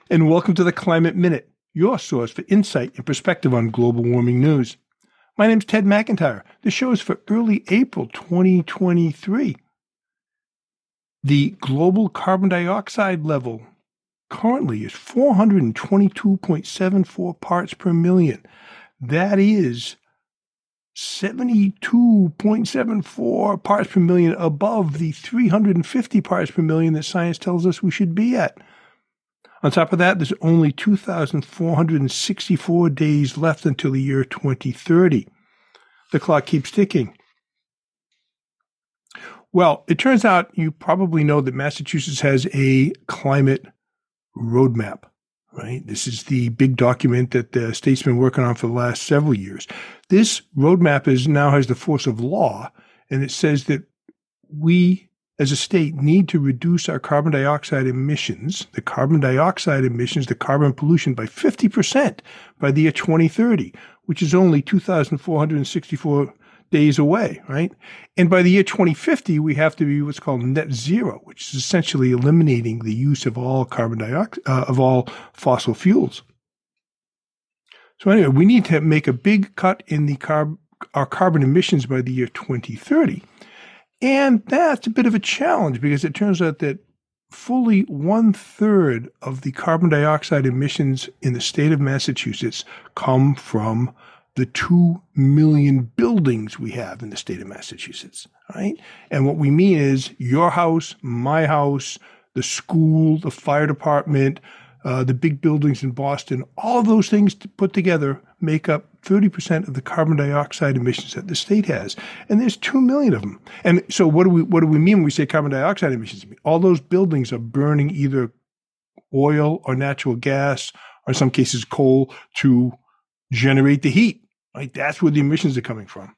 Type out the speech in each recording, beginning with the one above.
and welcome to the Climate Minute, your source for insight and perspective on global warming news. My name's Ted McIntyre. The show is for early April 2023. The global carbon dioxide level currently is 422.74 parts per million. That is 72.74 parts per million above the 350 parts per million that science tells us we should be at. On top of that, there's only 2,464 days left until the year 2030. The clock keeps ticking. Well, it turns out you probably know that Massachusetts has a climate roadmap, right? This is the big document that the state's been working on for the last several years. This roadmap now has the force of law, and it says that we as a state need to reduce our carbon dioxide emissions, the carbon pollution by 50% by the year 2030, which is only 2,464 days away, right? And by the year 2050, we have to be what's called net zero, which is essentially eliminating the use of all all fossil fuels. So anyway, we need to make a big cut in our carbon emissions by the year 2030. And that's a bit of a challenge because it turns out that fully 1/3 of the carbon dioxide emissions in the state of Massachusetts come from the 2 million buildings we have in the state of Massachusetts, right? And what we mean is your house, my house, the school, the fire department, the big buildings in Boston, all of those things put together make up 30% of the carbon dioxide emissions that the state has. And there's 2 million of them. And so what do we mean when we say carbon dioxide emissions? All those buildings are burning either oil or natural gas, or in some cases coal, to generate the heat, right? That's where the emissions are coming from.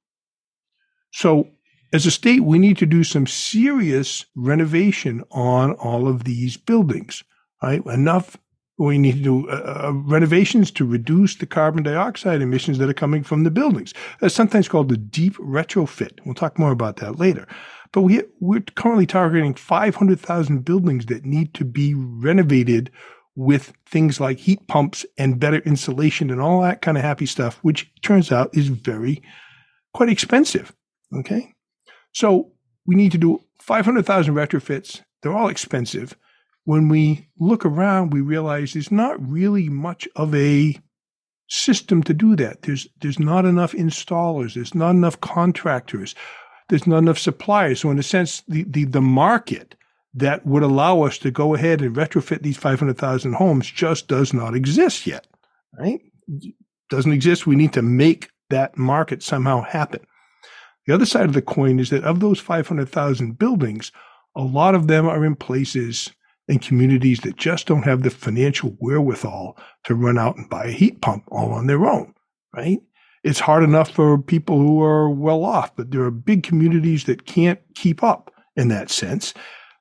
So as a state, we need to do some serious renovation on all of these buildings, right? We need to do renovations to reduce the carbon dioxide emissions that are coming from the buildings. That's sometimes called the deep retrofit. We'll talk more about that later. But we're currently targeting 500,000 buildings that need to be renovated with things like heat pumps and better insulation and all that kind of happy stuff, which turns out is quite expensive. Okay? So we need to do 500,000 retrofits. They're all expensive. When we look around, we realize there's not really much of a system to do that. There's not enough installers. There's not enough contractors. There's not enough suppliers. So in a sense, the market that would allow us to go ahead and retrofit these 500,000 homes just does not exist yet, right? It doesn't exist. We need to make that market somehow happen. The other side of the coin is that of those 500,000 buildings, a lot of them are in places and communities that just don't have the financial wherewithal to run out and buy a heat pump all on their own, right? It's hard enough for people who are well off, but there are big communities that can't keep up in that sense.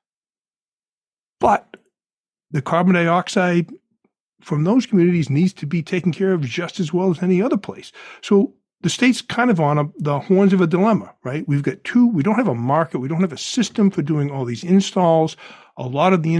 But the carbon dioxide from those communities needs to be taken care of just as well as any other place. So the state's kind of on the horns of a dilemma, right? We don't have a market. We don't have a system for doing all these installs. A lot of the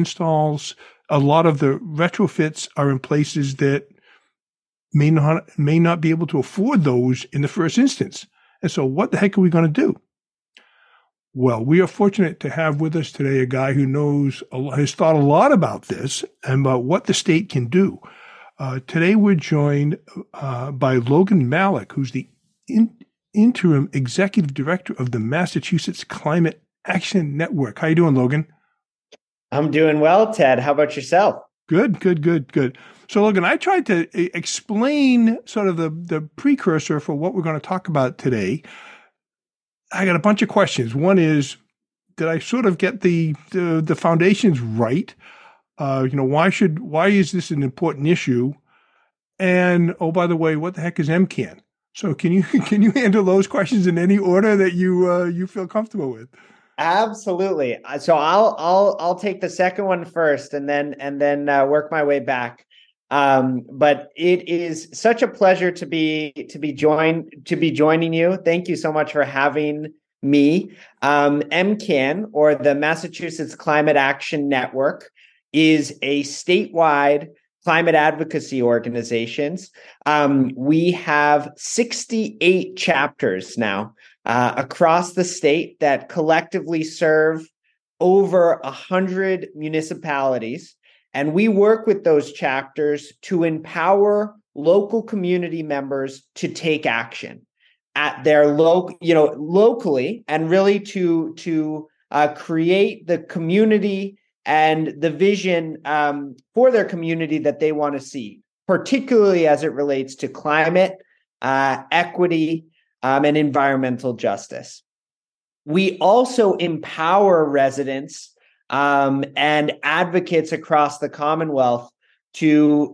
retrofits are in places that may not be able to afford those in the first instance. And so what the heck are we going to do? Well, we are fortunate to have with us today a guy who has thought a lot about this and about what the state can do. Today we're joined by Logan Malik, who's the interim executive director of the Massachusetts Climate Action Network. How you doing, Logan? I'm doing well, Ted. How about yourself? Good. So, Logan, I tried to explain sort of the precursor for what we're going to talk about today. I got a bunch of questions. One is, did I sort of get the foundations right? Why is this an important issue? And oh, by the way, what the heck is MCAN? So can you handle those questions in any order that you feel comfortable with? Absolutely. So I'll take the second one first, and then work my way back. But it is such a pleasure to be joining you. Thank you so much for having me. MCAN, or the Massachusetts Climate Action Network, is a statewide climate advocacy organizations. We have 68 chapters now across the state that collectively serve over 100 municipalities. And we work with those chapters to empower local community members to take action at their locally, and really to create the community and the vision for their community that they want to see, particularly as it relates to climate, equity, and environmental justice. We also empower residents and advocates across the Commonwealth to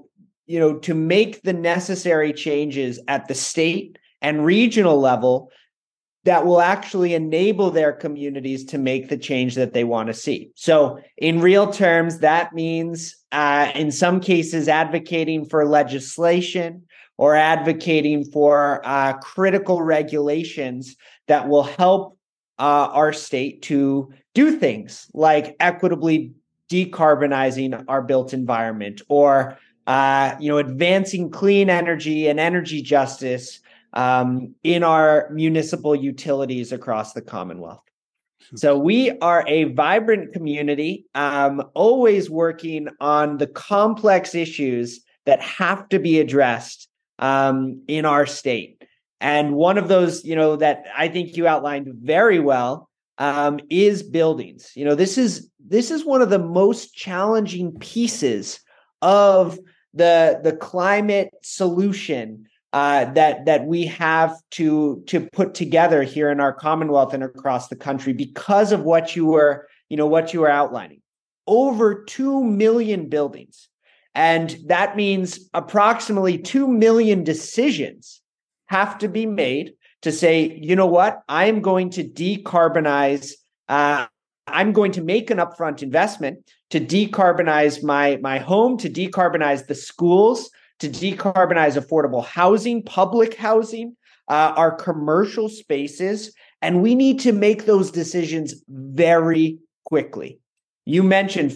make the necessary changes at the state and regional level that will actually enable their communities to make the change that they want to see. So in real terms, that means in some cases advocating for legislation or advocating for critical regulations that will help our state to do things like equitably decarbonizing our built environment, or advancing clean energy and energy justice in our municipal utilities across the Commonwealth. So we are a vibrant community, always working on the complex issues that have to be addressed in our state. And one of those, that I think you outlined very well, is buildings. This is one of the most challenging pieces of the climate solution that we have to put together here in our Commonwealth and across the country, because of what you were outlining. Over 2 million buildings. And that means approximately 2 million decisions have to be made to say, you know what, I'm going to decarbonize. I'm going to make an upfront investment to decarbonize my home, to decarbonize the schools, to decarbonize affordable housing, public housing, our commercial spaces. And we need to make those decisions very quickly. You mentioned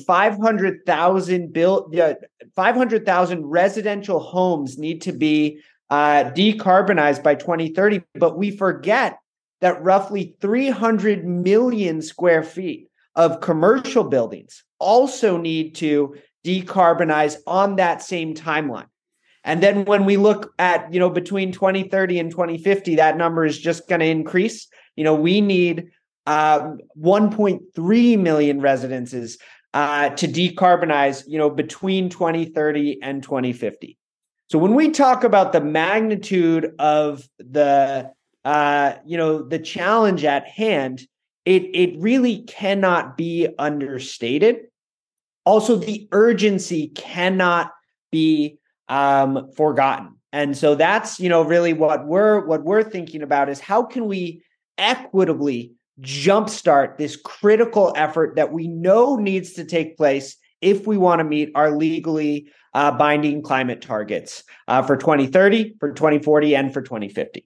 500,000 residential homes need to be decarbonized by 2030, but we forget that roughly 300 million square feet of commercial buildings also need to decarbonize on that same timeline. And then when we look at, between 2030 and 2050, that number is just going to increase. We need 1.3 million residences to decarbonize, between 2030 and 2050. So when we talk about the magnitude of the challenge at hand, it really cannot be understated. Also, the urgency cannot be forgotten. And so that's, really what we're thinking about is how can we equitably jumpstart this critical effort that we know needs to take place if we want to meet our legally binding climate targets for 2030, for 2040, and for 2050.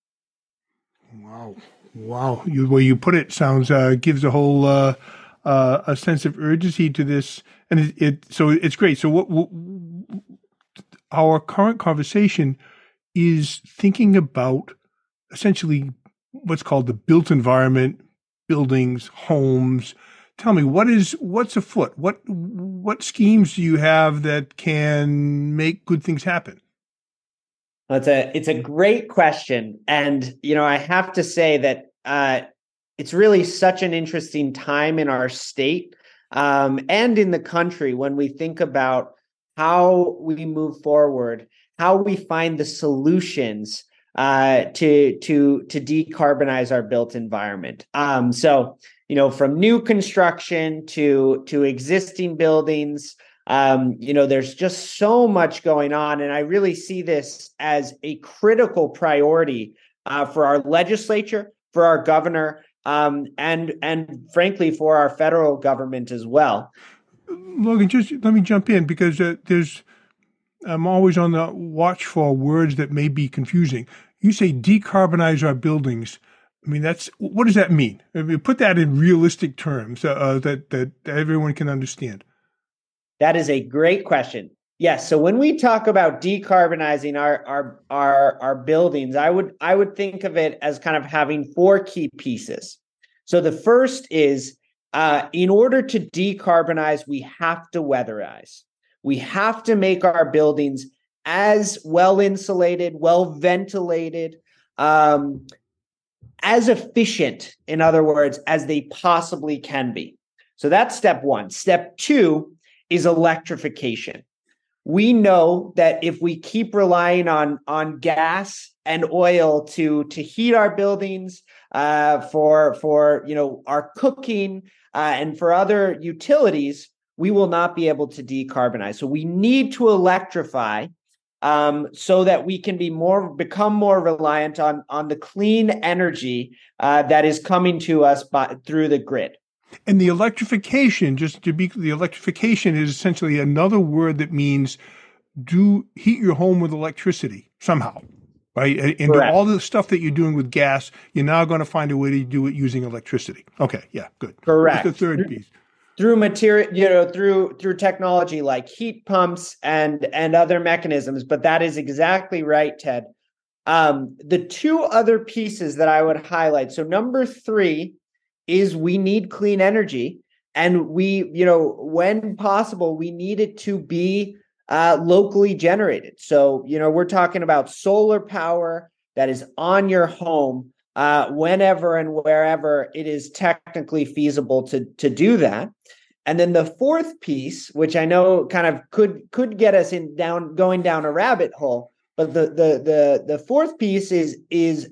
Wow. The way you put it sounds gives a whole a sense of urgency to this, and so it's great. So what our current conversation is thinking about essentially what's called the built environment, buildings, homes. Tell me, what's afoot? What schemes do you have that can make good things happen? It's a great question. And, I have to say that it's really such an interesting time in our state and in the country when we think about how we move forward, how we find the solutions to decarbonize our built environment. So, from new construction to existing buildings, there's just so much going on. And I really see this as a critical priority for our legislature, for our governor, and frankly, for our federal government as well. Logan, just let me jump in because I'm always on the watch for words that may be confusing. You say decarbonize our buildings. I mean, what does that mean? I mean, put that in realistic terms that everyone can understand. That is a great question. Yes. So when we talk about decarbonizing our buildings, I would think of it as kind of having four key pieces. So the first is in order to decarbonize, we have to weatherize. We have to make our buildings as well insulated, well ventilated, as efficient, in other words, as they possibly can be. So that's step one. Step two is electrification. We know that if we keep relying on gas and oil to heat our buildings, for our cooking and for other utilities, we will not be able to decarbonize. So we need to electrify so that we can become more reliant on the clean energy that is coming to us through the grid. And the electrification, the electrification is essentially another word that means heat your home with electricity somehow, right? And all the stuff that you're doing with gas, you're now going to find a way to do it using electricity. Okay, yeah, good. Correct. What's the third piece? Through material, through technology like heat pumps and other mechanisms. But that is exactly right, Ted. The two other pieces that I would highlight. So number three is we need clean energy, and when possible, we need it to be locally generated. So, we're talking about solar power that is on your home whenever and wherever it is technically feasible to do that. And then the fourth piece, which I know kind of could get us going down a rabbit hole, but the fourth piece is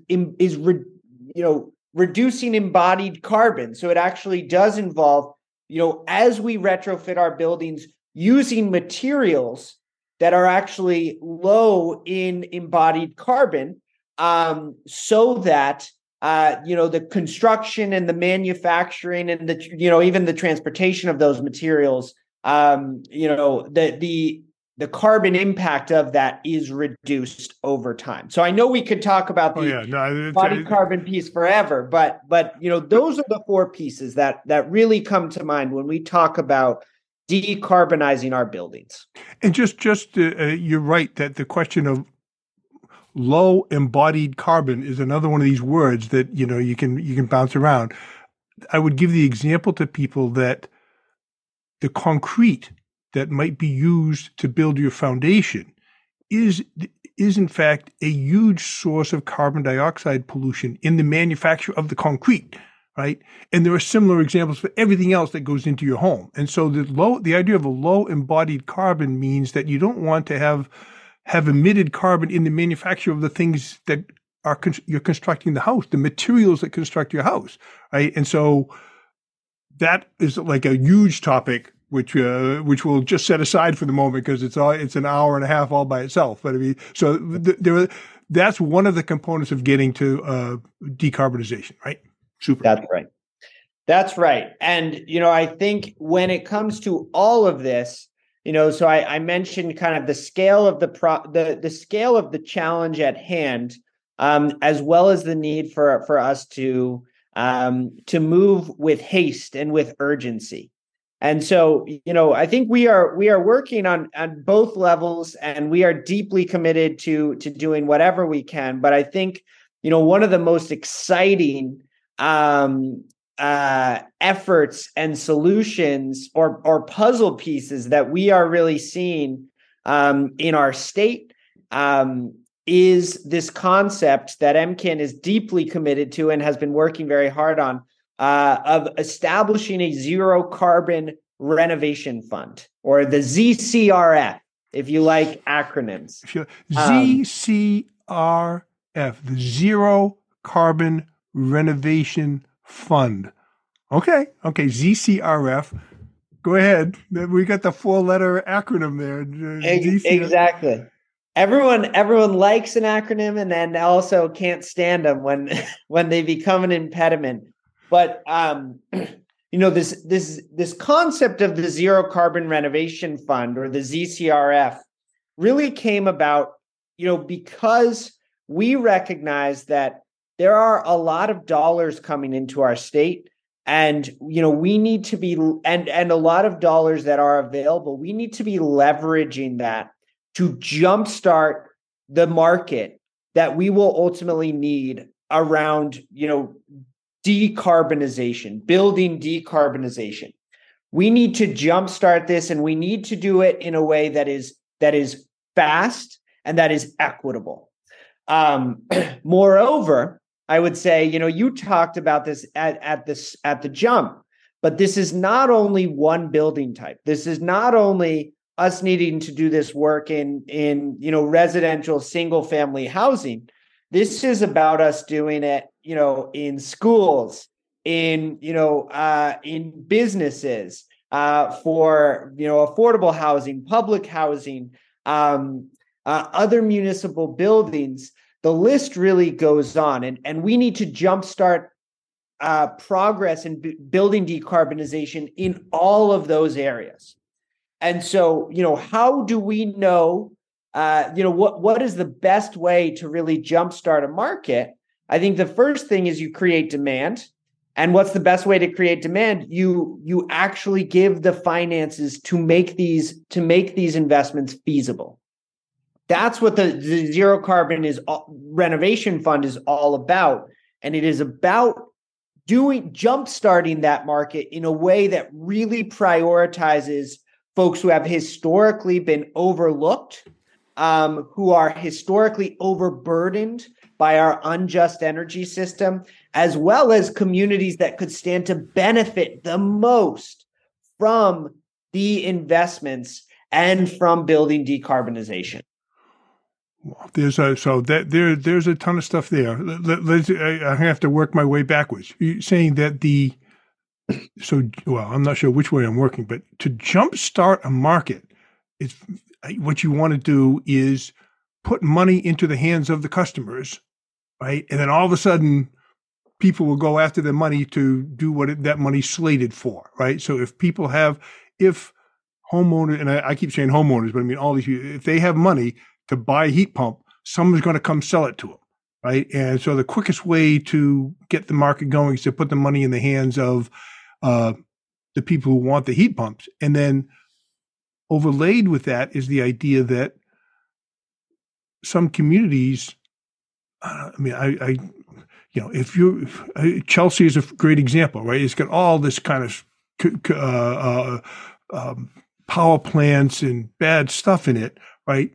reducing embodied carbon. So it actually does involve, as we retrofit our buildings, using materials that are actually low in embodied carbon, so that the construction and the manufacturing and even the transportation of those materials, the carbon impact of that is reduced over time. So I know we could talk about the body carbon piece forever, but those are the four pieces that really come to mind when we talk about decarbonizing our buildings. And you're right that the question of low embodied carbon is another one of these words that you can bounce around. I would give the example to people that the concrete that might be used to build your foundation is in fact a huge source of carbon dioxide pollution in the manufacture of the concrete, right? And there are similar examples for everything else that goes into your home. And so the idea of a low embodied carbon means that you don't want to have emitted carbon in the manufacture of the things that you're constructing the house, the materials that construct your house, right? And so that is like a huge topic, which we'll just set aside for the moment because it's an hour and a half all by itself. But I mean, so that's one of the components of getting to decarbonization, right? Super. That's right. And I think when it comes to all of this, so I mentioned kind of the scale of the scale of the challenge at hand, as well as the need for us to move with haste and with urgency. And so, I think we are working on both levels, and we are deeply committed to doing whatever we can. But I think, one of the most exciting efforts and solutions or puzzle pieces that we are really seeing in our state is this concept that MCAN is deeply committed to and has been working very hard on, of establishing a zero carbon renovation fund, or the ZCRF, if you like acronyms. ZCRF, the Zero Carbon Renovation Fund. Okay, ZCRF. Go ahead. We got the 4-letter acronym there. Exactly. Everyone likes an acronym, and then also can't stand them when they become an impediment. But this concept of the Zero Carbon Renovation Fund, or the ZCRF, really came about, because we recognize that there are a lot of dollars coming into our state And we need to be, and a lot of dollars that are available, we need to be leveraging that to jumpstart the market that we will ultimately need around decarbonization, building decarbonization. We need to jumpstart this, and we need to do it in a way that is fast and that is equitable. Moreover, I would say, you talked about this at the jump, but this is not only one building type. This is not only us needing to do this work in residential single family housing. This is about us doing it, in schools, in businesses, for affordable housing, public housing, other municipal buildings. The list really goes on, and we need to jumpstart progress in building decarbonization in all of those areas. And so, how do we know, what is the best way to really jumpstart a market? I think the first thing is you create demand. And what's the best way to create demand? You actually give the finances to make these investments feasible. That's what the Zero Carbon Renovation Fund is all about. And it is about jumpstarting that market in a way that really prioritizes folks who have historically been overlooked, who are historically overburdened by our unjust energy system, as well as communities that could stand to benefit the most from the investments and from building decarbonization. There's a ton of stuff there. I have to work my way backwards. You're saying that I'm not sure which way I'm working, but to jumpstart a market, what you want to do is put money into the hands of the customers, right? And then all of a sudden, people will go after the money to do what that money's slated for, right? So if homeowners, and I keep saying homeowners, but I mean all these people, if they have money to buy a heat pump, someone's going to come sell it to them, right? And so the quickest way to get the market going is to put the money in the hands of the people who want the heat pumps. And then overlaid with that is the idea that some communities, Chelsea is a great example, right? It's got all this kind of power plants and bad stuff in it, right?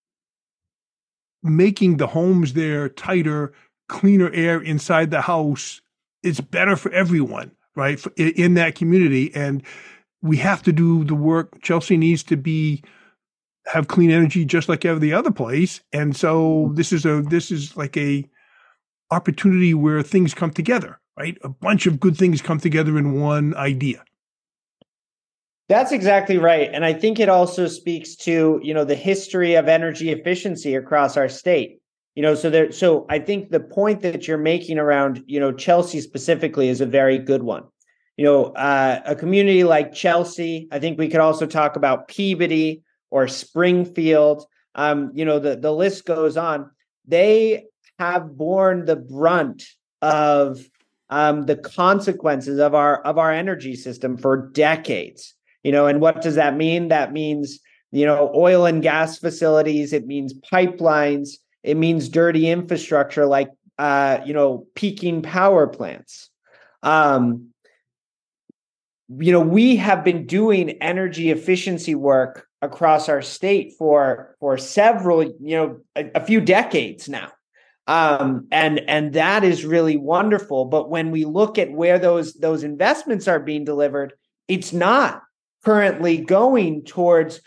Making the homes there tighter, cleaner air inside the house is better for everyone, right? In that community. And we have to do the work. Chelsea needs to have clean energy just like every other place. And so this is like a opportunity where things come together, right? A bunch of good things come together in one idea. That's exactly right. And I think it also speaks to, the history of energy efficiency across our state. So I think the point that you're making around, Chelsea specifically is a very good one. A community like Chelsea, I think we could also talk about Peabody or Springfield. The list goes on. They have borne the brunt of the consequences of our energy system for decades. And what does that mean? That means, oil and gas facilities. It means pipelines. It means dirty infrastructure like, peaking power plants. We have been doing energy efficiency work across our state for several, a few decades now. And that is really wonderful. But when we look at where those investments are being delivered, it's not currently going towards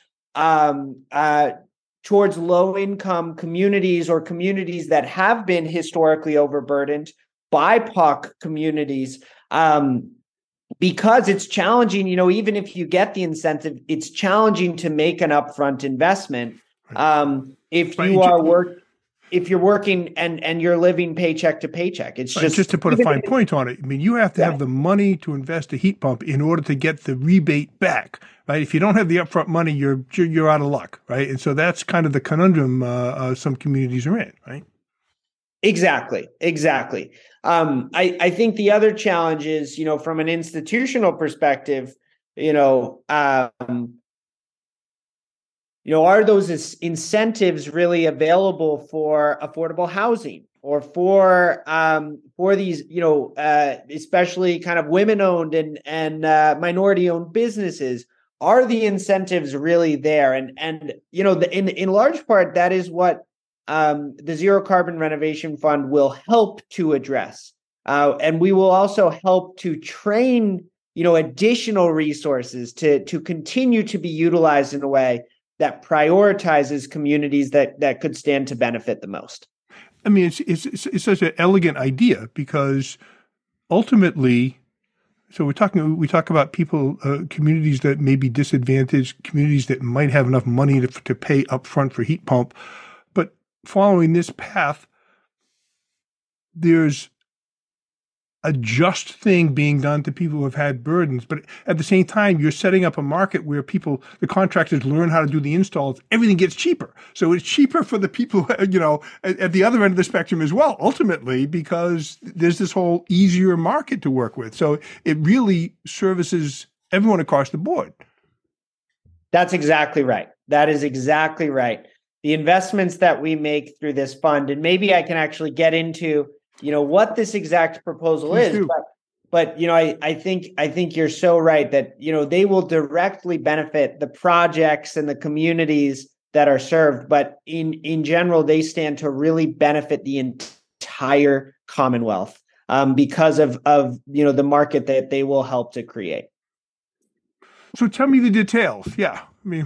low income communities or communities that have been historically overburdened, BIPOC communities, because it's challenging. Even if you get the incentive, it's challenging to make an upfront investment. If you're working and you're living paycheck to paycheck, it's just to put a fine point on it. I mean, you have to have the money to invest a heat pump in order to get the rebate back, right? If you don't have the upfront money, you're out of luck, right? And so that's kind of the conundrum some communities are in, right? Exactly. I think the other challenge is, from an institutional perspective, are those incentives really available for affordable housing or for these, especially kind of women-owned and minority-owned businesses? Are the incentives really there? And in large part, that is what the Zero Carbon Renovation Fund will help to address. And we will also help to train, additional resources to continue to be utilized in a way that prioritizes communities that could stand to benefit the most. I mean, it's such an elegant idea because ultimately, so we talk about people, communities that may be disadvantaged, communities that might have enough money to pay upfront for heat pump, but following this path, there's a just thing being done to people who have had burdens. But at the same time, you're setting up a market where the contractors learn how to do the installs. Everything gets cheaper. So it's cheaper for the people, at the other end of the spectrum as well, ultimately, because there's this whole easier market to work with. So it really services everyone across the board. That's exactly right. That is exactly right. The investments that we make through this fund, and maybe I can actually get into what this exact proposal Please is, but I think you're so right that they will directly benefit the projects and the communities that are served, but in general they stand to really benefit the entire Commonwealth because of the market that they will help to create. So tell me the details. Yeah, I mean.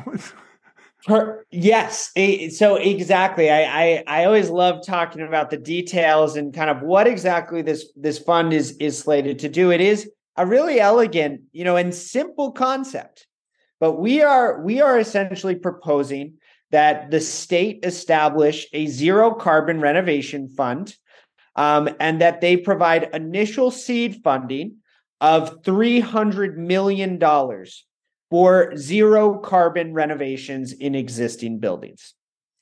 Yes. So exactly. I always love talking about the details and kind of what exactly this fund is slated to do. It is a really elegant, and simple concept, but we are essentially proposing that the state establish a zero carbon renovation fund, and that they provide initial seed funding of $300 million for zero carbon renovations in existing buildings.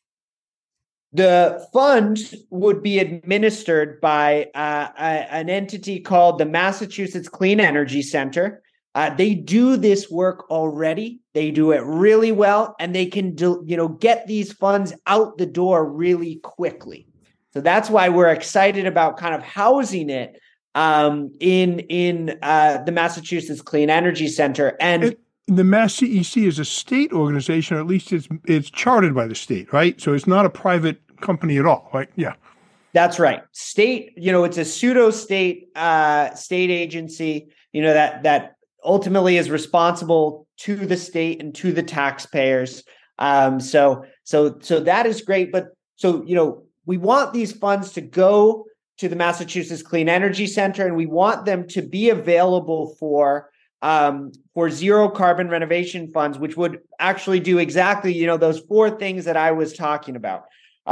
The fund would be administered by an entity called the Massachusetts Clean Energy Center. They do this work already. They do it really well, and they can get these funds out the door really quickly. So that's why we're excited about kind of housing it in the Massachusetts Clean Energy Center. And the Mass CEC is a state organization, or at least it's chartered by the state, right? So it's not a private company at all, right? Yeah. That's right. State, it's a pseudo-state state agency, that ultimately is responsible to the state and to the taxpayers. So that is great. But we want these funds to go to the Massachusetts Clean Energy Center, and we want them to be available for zero carbon renovation funds, which would actually do exactly, those four things that I was talking about.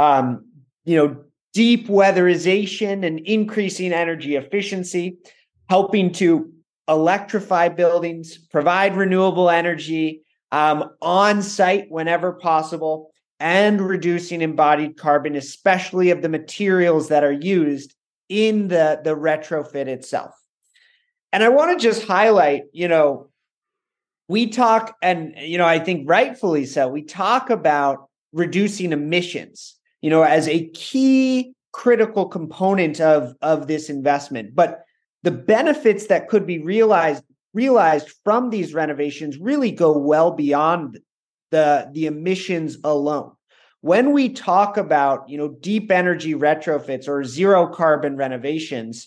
Deep weatherization and increasing energy efficiency, helping to electrify buildings, provide renewable energy on site whenever possible, and reducing embodied carbon, especially of the materials that are used in the retrofit itself. And I want to just highlight, we talk, and, I think rightfully so, we talk about reducing emissions, as a key critical component of this investment. But the benefits that could be realized from these renovations really go well beyond the emissions alone. When we talk about, deep energy retrofits or zero carbon renovations,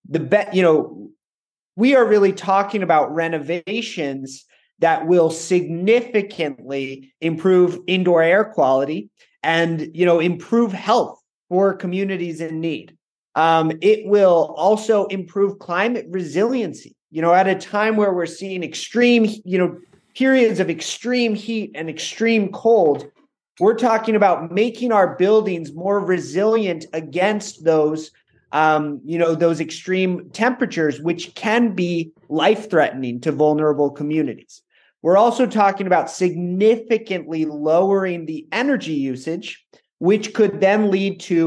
we are really talking about renovations that will significantly improve indoor air quality and, improve health for communities in need. It will also improve climate resiliency, at a time where we're seeing extreme, periods of extreme heat and extreme cold. We're talking about making our buildings more resilient against those those extreme temperatures, which can be life-threatening to vulnerable communities. We're also talking about significantly lowering the energy usage, which could then lead to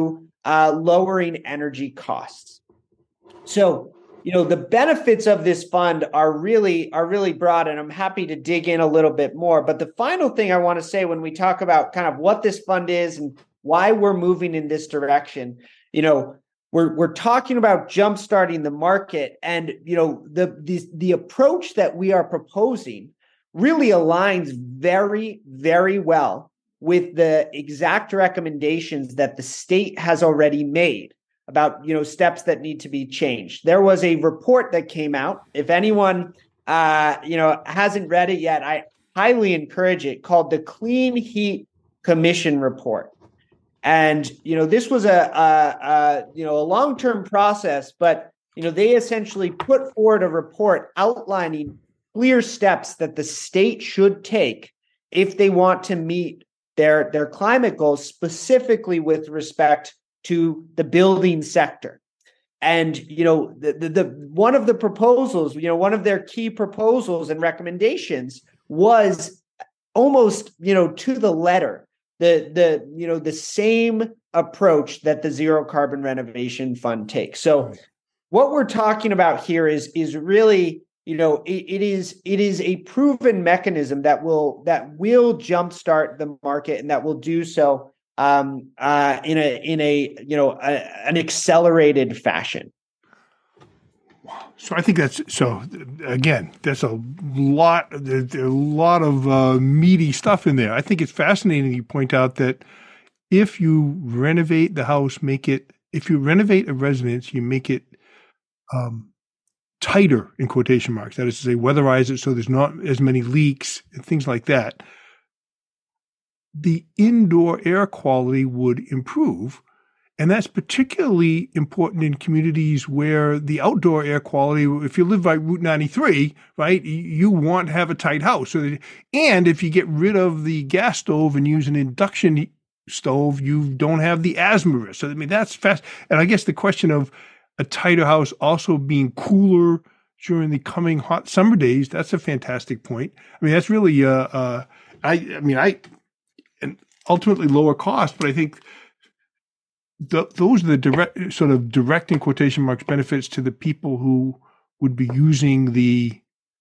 lowering energy costs. So, the benefits of this fund are really broad, and I'm happy to dig in a little bit more. But the final thing I want to say when we talk about kind of what this fund is and why we're moving in this direction, we're talking about jumpstarting the market, and the approach that we are proposing really aligns very, very well with the exact recommendations that the state has already made about steps that need to be changed. There was a report that came out. If anyone hasn't read it yet, I highly encourage it, called the Clean Heat Commission Report. And this was a long-term process, but they essentially put forward a report outlining clear steps that the state should take if they want to meet their climate goals, specifically with respect to the building sector. And the one of the proposals, one of their key proposals and recommendations was almost to the letter the same approach that the Zero Carbon Renovation Fund takes. So what we're talking about here is really it is a proven mechanism that will jumpstart the market, and that will do so in an accelerated fashion. So I think that's a lot. There's a lot of meaty stuff in there. I think it's fascinating you point out that if you renovate the house, if you renovate a residence, you make it tighter, in quotation marks. That is to say, weatherize it so there's not as many leaks and things like that. The indoor air quality would improve. And that's particularly important in communities where the outdoor air quality, if you live by Route 93, right, you want to have a tight house. And if you get rid of the gas stove and use an induction stove, you don't have the asthma risk. So, that's fast. And I guess the question of a tighter house also being cooler during the coming hot summer days, that's a fantastic point. That's really, and ultimately lower cost, but I think those are the direct in quotation marks benefits to the people who would be using the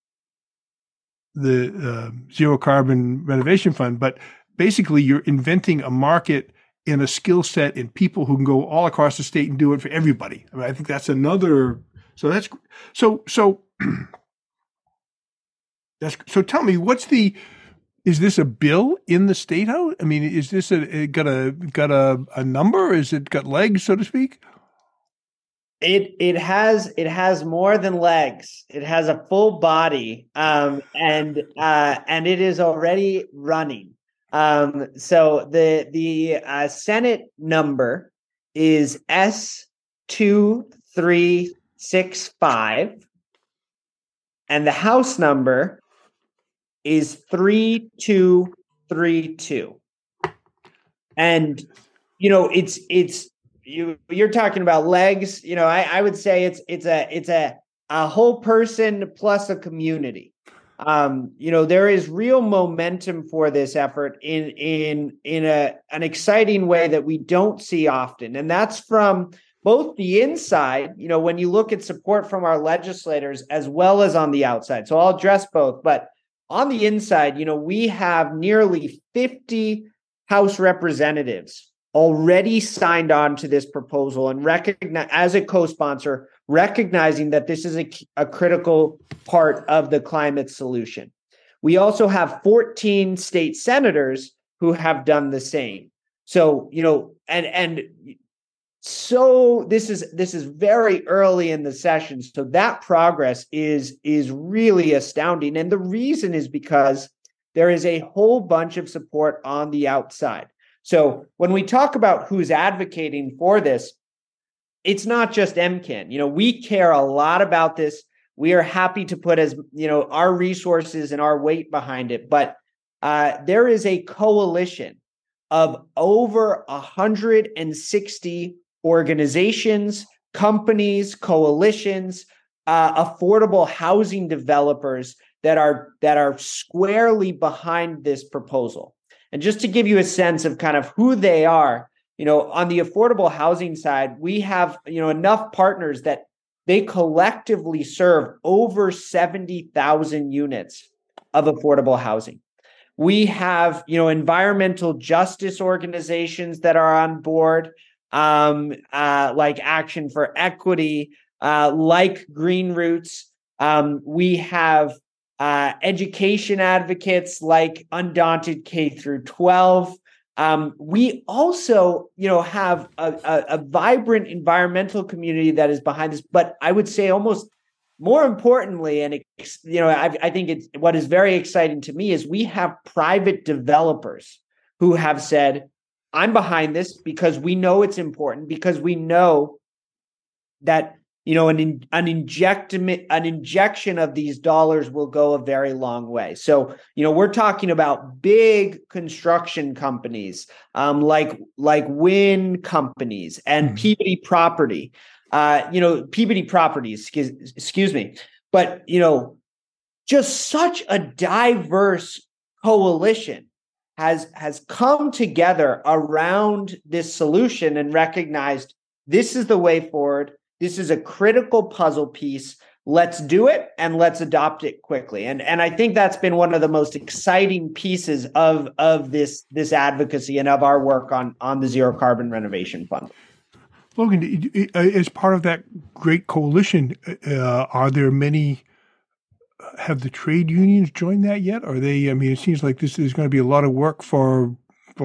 Zero Carbon Renovation Fund. But basically, you're inventing a market and a skill set in people who can go all across the state and do it for everybody. I think that's another. So that's so. Tell me, is this a bill in the State House? Is this got a number? Is it got legs, so to speak? It has more than legs. It has a full body, and it is already running. So the Senate number is S2365, and the House number is 3232. And you're talking about legs. I would say it's a whole person plus a community. There is real momentum for this effort in an exciting way that we don't see often, and that's from both the inside, when you look at support from our legislators, as well as on the outside. So I'll address both, but on the inside, we have nearly 50 House representatives already signed on to this proposal and recognize as a co-sponsor, recognizing that this is a critical part of the climate solution. We also have 14 state senators who have done the same. So, so this is very early in the session. So that progress is really astounding. And the reason is because there is a whole bunch of support on the outside. So when we talk about who's advocating for this, it's not just MCAN. We care a lot about this. We are happy to put our resources and our weight behind it. But there is a coalition of over 160 organizations, companies, coalitions, affordable housing developers that are squarely behind this proposal. And just to give you a sense of kind of who they are, on the affordable housing side, we have, enough partners that they collectively serve over 70,000 units of affordable housing. We have, environmental justice organizations that are on board, like Action for Equity, like Green Roots. We have education advocates like Undaunted K through 12. We also, have a vibrant environmental community that is behind this. But I would say almost more importantly, and I think it's what is very exciting to me is we have private developers who have said, "I'm behind this because we know it's important, because we know that an injection of these dollars will go a very long way." So, we're talking about big construction companies, like wind companies and Peabody Properties, excuse me. But, just such a diverse coalition has come together around this solution and recognized this is the way forward. This is a critical puzzle piece. Let's do it and let's adopt it quickly. And I think that's been one of the most exciting pieces of this advocacy and of our work on the Zero Carbon Renovation Fund. Logan, as part of that great coalition, are there many? Have the trade unions joined that yet? Are they? I mean, it seems like this is going to be a lot of work for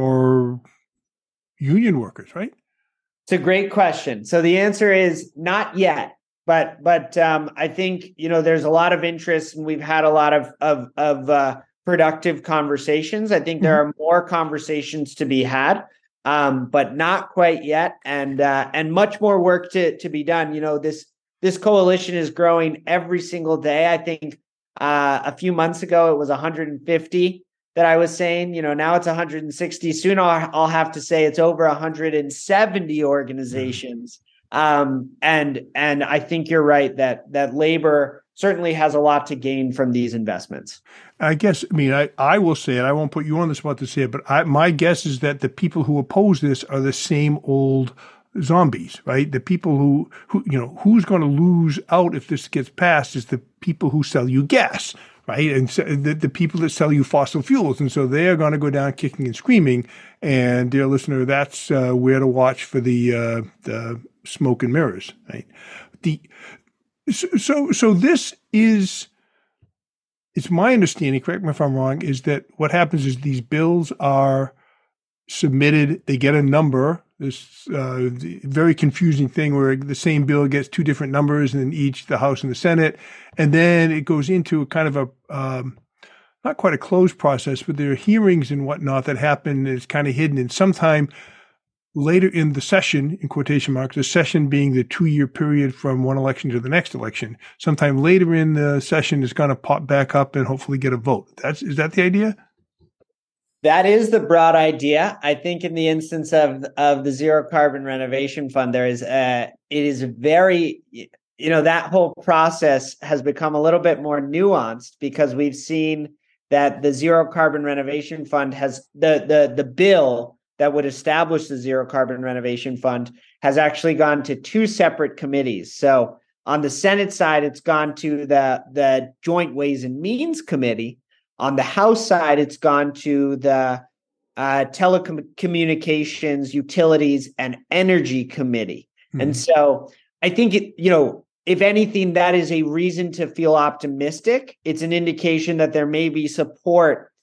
union workers, right? It's a great question. So the answer is not yet, but I think there's a lot of interest, and we've had a lot of productive conversations. I think there are more conversations to be had, but not quite yet, and much more work to be done. This coalition is growing every single day. I think a few months ago it was 150. That I was saying, now it's 160. Soon I'll have to say it's over 170 organizations. And I think you're right that labor certainly has a lot to gain from these investments. I guess, I will say it. I won't put you on the spot to say it, but my guess is that the people who oppose this are the same old zombies, right? The people who who's going to lose out if this gets passed is the people who sell you gas. Right. And so the people that sell you fossil fuels. And so they are going to go down kicking and screaming. And dear listener, that's where to watch for the smoke and mirrors. Right. So this is, it's my understanding, correct me if I'm wrong, is that what happens is these bills are submitted, they get a number, this very confusing thing where the same bill gets two different numbers in each, the House and the Senate, and then it goes into a kind of a, not quite a closed process, but there are hearings and whatnot that happen, and it's kind of hidden, and sometime later in the session, in quotation marks, the session being the 2-year period from one election to the next election, sometime later in the session is going to pop back up and hopefully get a vote. Is that the idea? That is the broad idea. I think in the instance of the Zero Carbon Renovation Fund, it is very, that whole process has become a little bit more nuanced because we've seen that the Zero Carbon Renovation Fund has the bill that would establish the Zero Carbon Renovation Fund has actually gone to two separate committees. So on the Senate side, it's gone to the Joint Ways and Means Committee. On the House side, it's gone to the Telecommunications, Utilities, and Energy Committee. Mm-hmm. And so I think, if anything, that is a reason to feel optimistic. It's an indication that there may be support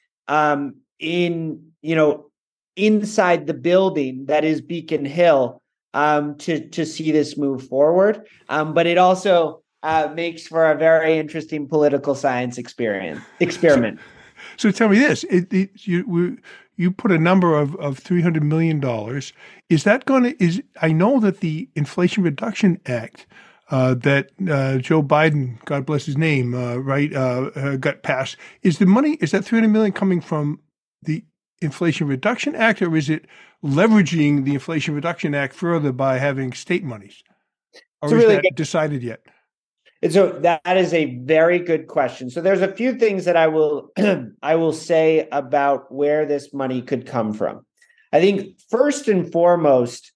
inside the building that is Beacon Hill to see this move forward. But it also makes for a very interesting political science experiment. So tell me this: you put a number of $300 million. Is that going to? I know that the Inflation Reduction Act that Joe Biden, God bless his name, got passed. Is that $300 million coming from the Inflation Reduction Act, or is it leveraging the Inflation Reduction Act further by having state monies? Or is that decided yet? And so that is a very good question. So there's a few things that I will say about where this money could come from. I think first and foremost,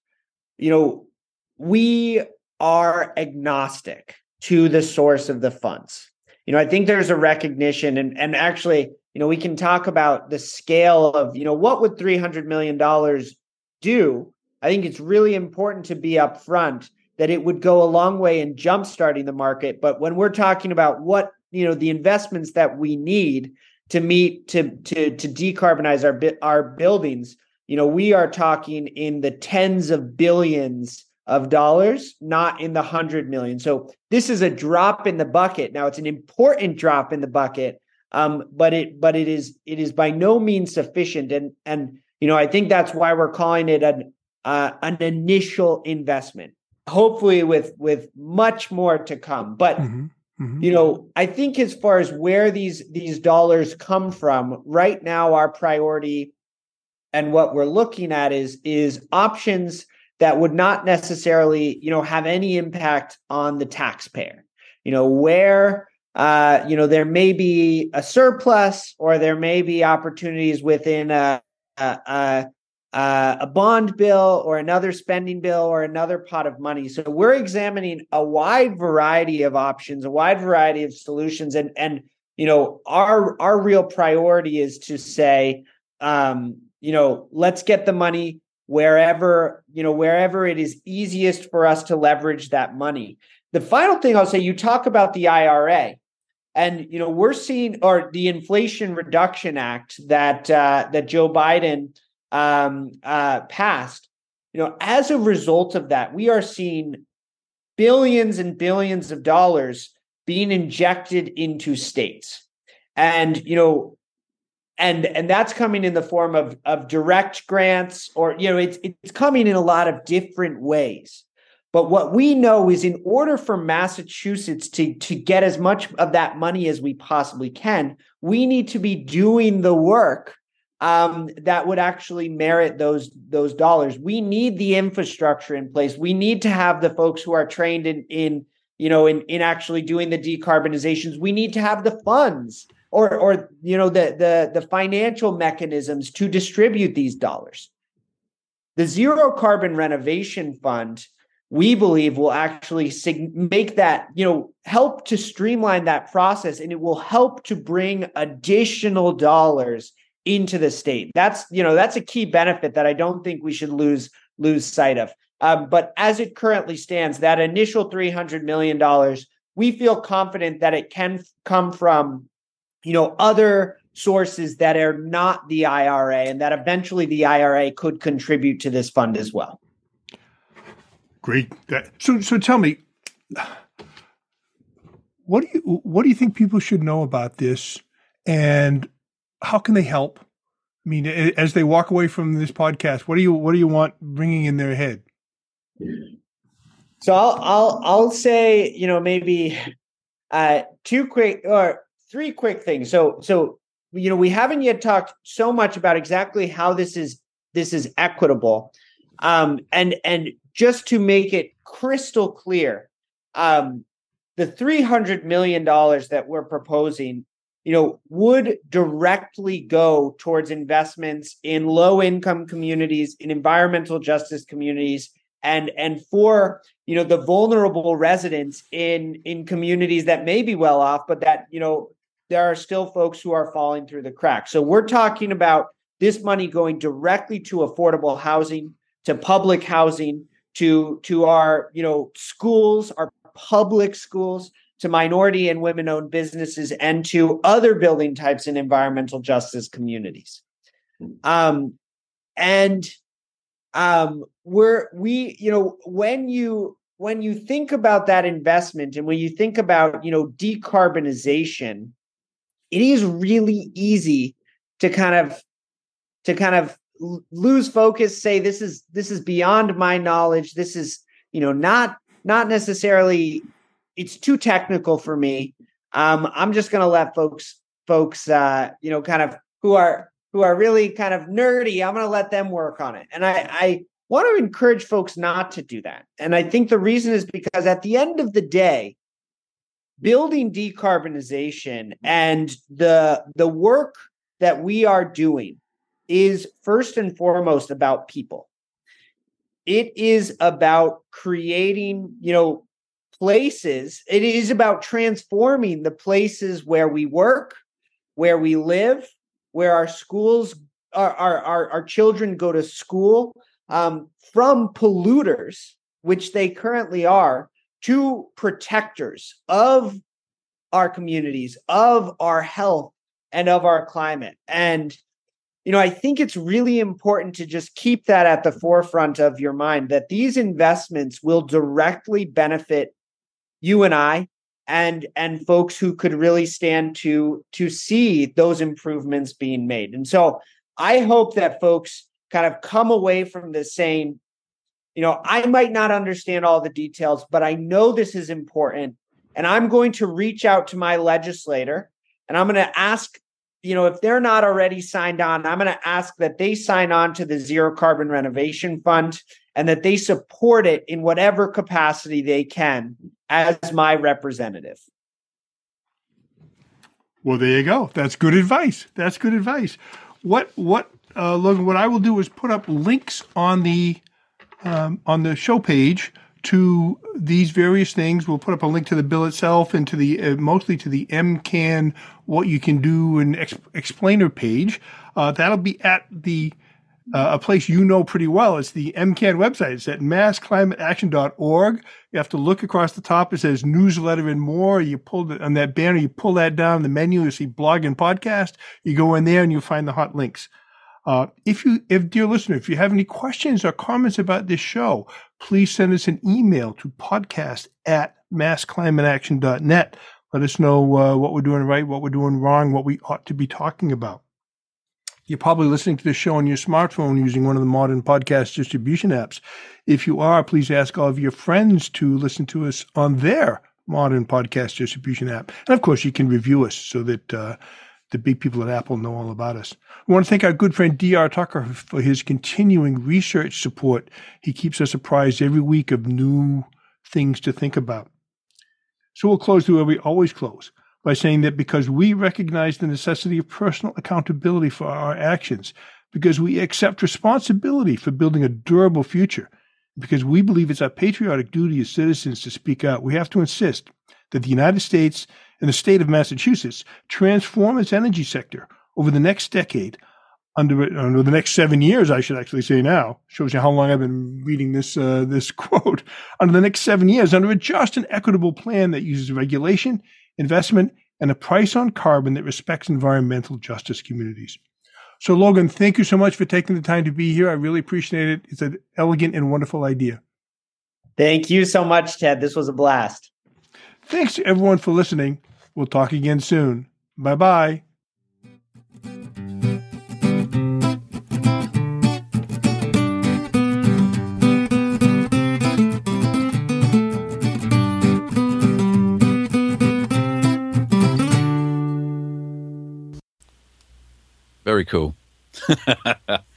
we are agnostic to the source of the funds. I think there's a recognition, and actually, we can talk about the scale of, what would $300 million do? I think it's really important to be upfront that it would go a long way in jumpstarting the market. But when we're talking about what, the investments that we need to decarbonize our buildings, we are talking in the tens of billions of dollars, not in the 100 million. So this is a drop in the bucket. Now it's an important drop in the bucket, but it is by no means sufficient. And I think that's why we're calling it an initial investment, hopefully with much more to come. But I think as far as where these dollars come from, right now our priority and what we're looking at is options that would not necessarily, have any impact on the taxpayer. Where there may be a surplus, or there may be opportunities within a bond bill or another spending bill or another pot of money. So we're examining a wide variety of options, a wide variety of solutions, and our real priority is to say, let's get the money wherever it is easiest for us to leverage that money. The final thing I'll say, you talk about the IRA, and we're seeing, or the Inflation Reduction Act that Joe Biden passed. As a result of that, we are seeing billions and billions of dollars being injected into states, and and that's coming in the form of direct grants, or it's coming in a lot of different ways. But what we know is, in order for Massachusetts to get as much of that money as we possibly can, we need to be doing the work that would actually merit those dollars. We need the infrastructure in place. We need to have the folks who are trained in actually doing the decarbonizations. We need to have the funds or the financial mechanisms to distribute these dollars. The Zero Carbon Renovation Fund, we believe, will actually make that, help to streamline that process, and it will help to bring additional dollars into the state. That's a key benefit that I don't think we should lose sight of. But as it currently stands, that initial $300 million, we feel confident that it can come from, other sources that are not the IRA, and that eventually the IRA could contribute to this fund as well. Great. So tell me, what do you think people should know about this, and how can they help? I mean, as they walk away from this podcast, what do you want bringing in their head? So I'll say, maybe three quick things. So we haven't yet talked so much about exactly how this is equitable, and just to make it crystal clear, the $300 million that we're proposing, would directly go towards investments in low-income communities, in environmental justice communities, and for the vulnerable residents in communities that may be well off, but that there are still folks who are falling through the cracks. So we're talking about this money going directly to affordable housing, to public housing, to our schools, our public schools, to minority and women-owned businesses, and to other building types in environmental justice communities. When you think about that investment, and when you think about decarbonization, it is really easy to kind of lose focus, say this is beyond my knowledge, this is not necessarily, it's too technical for me. I'm just going to let folks kind of who are really kind of nerdy, I'm going to let them work on it. And I want to encourage folks not to do that. And I think the reason is because at the end of the day, building decarbonization and the work that we are doing is first and foremost about people. It is about creating, places. It is about transforming the places where we work, where we live, where our schools, our children go to school, from polluters, which they currently are, to protectors of our communities, of our health, and of our climate. And I think it's really important to just keep that at the forefront of your mind, that these investments will directly benefit you and I and folks who could really stand to see those improvements being made. And so I hope that folks kind of come away from this saying, I might not understand all the details, but I know this is important. And I'm going to reach out to my legislator and I'm going to ask, if they're not already signed on, I'm going to ask that they sign on to the Zero Carbon Renovation Fund and that they support it in whatever capacity they can as my representative. Well, there you go. That's good advice. Logan, what I will do is put up links on the show page to these various things. We'll put up a link to the bill itself and to the mostly to the MCAN what you can do and explainer page. That'll be at the a place pretty well. It's the MCAN website. It's at massclimateaction.org. You have to look across the top. It says newsletter and more. You pull it on that banner. You pull that down the menu. You see blog and podcast. You go in there and you find the hot links. Dear listener, if you have any questions or comments about this show, please send us an email to podcast@massclimateaction.net. Let us know what we're doing right, what we're doing wrong, what we ought to be talking about. You're probably listening to this show on your smartphone using one of the modern podcast distribution apps. If you are, please ask all of your friends to listen to us on their modern podcast distribution app. And of course, you can review us so that the big people at Apple know all about us. We want to thank our good friend D.R. Tucker for his continuing research support. He keeps us apprised every week of new things to think about. So we'll close the way we always close, by saying that because we recognize the necessity of personal accountability for our actions, because we accept responsibility for building a durable future, because we believe it's our patriotic duty as citizens to speak out, we have to insist that the United States and the state of Massachusetts transform its energy sector over the next decade, under the next 7 years, I should actually say now. Shows you how long I've been reading this quote. Under the next 7 years, under a just and equitable plan that uses regulation, investment, and a price on carbon that respects environmental justice communities. So, Logan, thank you so much for taking the time to be here. I really appreciate it. It's an elegant and wonderful idea. Thank you so much, Ted. This was a blast. Thanks to everyone for listening. We'll talk again soon. Bye-bye. Very cool.